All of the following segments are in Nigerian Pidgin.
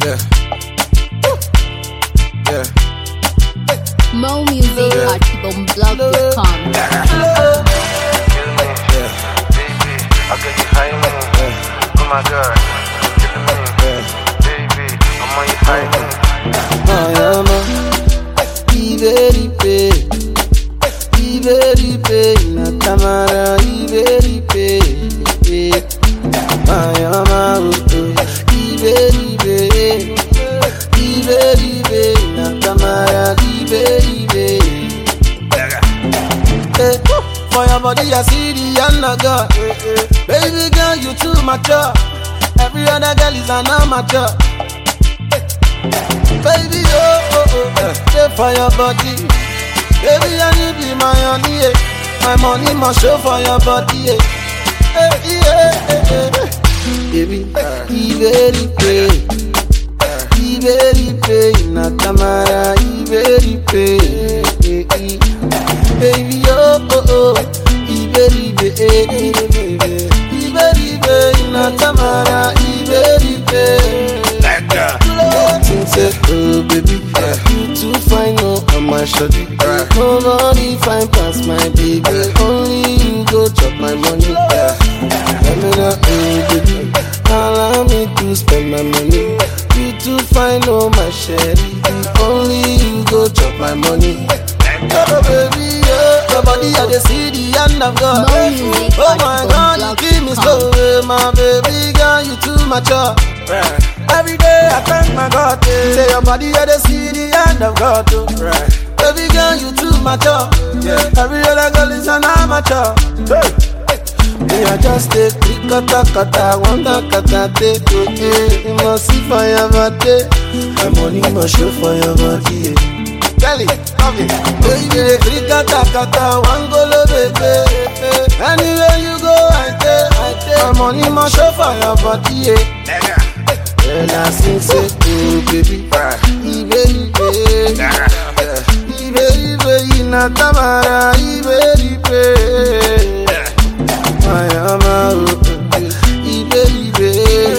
Yeah. Yeah. Mo music at boomblog.com. I'll get you high, man. Oh my God, killing me, baby. I'm on you high, man. Iberipe, Natamara, Iberipe, Mayama, Iberipe, Natamara, Iberipe. For your body, I see the undergod. Baby girl, you too mature. Every other girl is an amateur. Baby, stay for your body. Baby, I need be my honey, yeah. My money must show for your body, yeah. Baby, Iberipe, Natamara, Iberipe, baby, Iberipe, Natamara, Iberipe. Say, oh baby, you too fine, oh, I'm my shawty. Nobody fine past my baby. Only you go chop my money. Let me know, oh baby, allow me to spend my money. You too fine, oh my sherry. Only you go chop my money. Oh baby, your body I dey see the hand of God. Oh my God, you keep me slow, my baby girl, you too mature. Every day I thank my God, say your body I dey see the hand of God. Baby girl, you too mature. Every other girl is an amateur. Me I just take three kata, wonder kata take. You must see for your body. My money must show for your body. Tell it, love it. Baby, three kata, one go baby. Anywhere you go, I take. My money must show for your body. Well, I sing say, oh baby, Iberipe, Natamara, Iberipe, Mayama, Iberipe,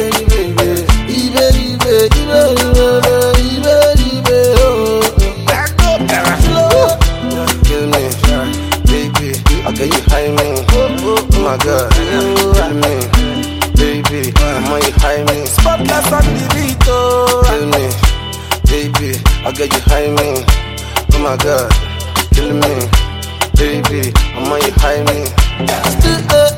Kill me, baby. I'll get you high, man. Oh my God, kill me, baby. I'm on you high, man. Spotless on the beat, oh. Kill me, baby. I'll get you high, man. Oh my God, kill me, baby. I'm on you high, man.